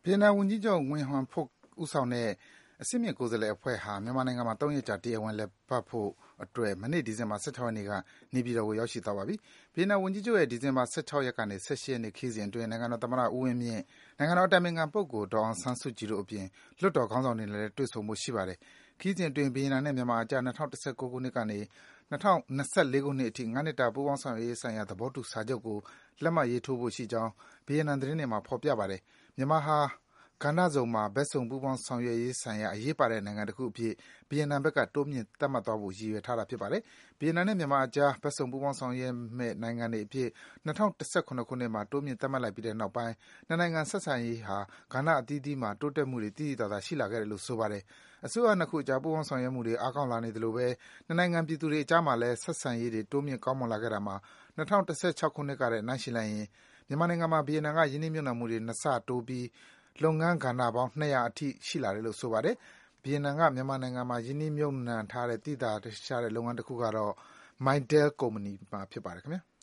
ဗီယက်နမ်ဝန်ကြီးချုပ် Nguyen Xuan Phuc ဦးဆောင်တဲ့အဆင့်မြင့်ကိုယ်စားလှယ်အဖွဲ့ဟာမြန်မာနိုင်ငံမှာ3 ရက်ကြာတရားဝင်လည်ပတ်ဖို့အတွက်မနေ့ဒီဇင်ဘာ16 ရက်နေ့ကနေပြည်တော်ကိုရောက်ရှိသွားပါပြီ။ဗီယက်နမ်ဝန်ကြီးချုပ်ရဲ့ဒီဇင်ဘာ16 ရက်ကနေ18 ရက်နေ့ခရီးစဉ်အတွင်းနိုင်ငံတော်သမ္မတဦးဝင်းမြင့်၊နိုင်ငံတော်အတိုင်ပင်ခံပုဂ္ဂိုလ်ဒေါ်အောင်ဆန်းစုကြည်တို့အပြင်လွှတ်တော်ခေါင်းဆောင်တွေနဲ့လည်းတွေ့ဆုံဖို့ရှိပါတယ်။ခရီးစဉ်အတွင်းဗီယက်နမ်နဲ့မြန်မာအကြား2019 ခုနှစ်ကနေ2024 ခုနှစ်အထိ5 နှစ်တာပူးပေါင်းဆောင်ရွက်ရေးဆိုင်ရာသဘောတူစာချုပ်ကိုလက်မှတ်ရေးထိုးဖို့ရှိကြောင်းဗီယက်နမ်သတင်းတွေမှာဖော်ပြပါတယ်။မြန်မာဟာကဏ္ဍစုံမှာဘက်စုံပူးပေါင်းဆောင်ရွက်ရေးဆိုင်ရာအရေးပါတဲ့နိုင်ငံတစ်ခုအဖြစ်ဗီယက်နမ်ဘက်ကတိုးမြှင့်သတ်မှတ်သွားဖို့ရည်ရွယ်ထားတာဖြစ်ပါတယ်။ဗီယက်နမ်နဲ့မြန်မာအကြားဘက်စုံပူးပေါင်းဆောင်ရွက်မယ့်နိုင်ငံတွေအဖြစ်2017 ခုနှစ်မှာတိုးမြှင့်သတ်မှတ်လိုက်ပြီးတဲ့နောက်ပိုင်းနှစ်နိုင်ငံဆက်ဆံရေးဟာကဏ္ဍအသီးသီးမှာတိုးတက်မှုတွေသိသိသာသာရှိလာခဲ့တယ်လို့ဆိုပါတယ်။အစိုးရနှစ်ခုအကြားပူးပေါင်းဆောင်ရွက်မှုတွေအားကောင်းလာနေသလိုပဲနှစ်နိုင်ငံပြည်သူတွေအကြားမှာလည်းဆက်ဆံရေးတွေတိုးမြှင့်ကောင်းမွန်လာခဲ့တာမှာ2016 ခုနှစ်ကနဲ့နှိုင်းယှဉ်လိုက်ရင်မြန်မာနိုင်ငံမှာဗီယက်နမ်ကရင်းနှီးမြှုပ်နှံမှုတွေ2 ဆတိုးပြီးလုပ်ငန်းကဏ္ဍပေါင်း200အထိရှိလာတယ်လို့ဆိုပါတယ်။ဗီယက်နမ်ကမြန်မာနိုင်ငံမှာရင်းနှီးမြှုပ်နှံထားတဲ့သိသာထင်ရှားတဲ့လုပ်ငန်းတစ်ခုကတော့ Mytel ကုမ္ပဏီမှာဖြစ်ပါတယ်ခင်ဗျာ။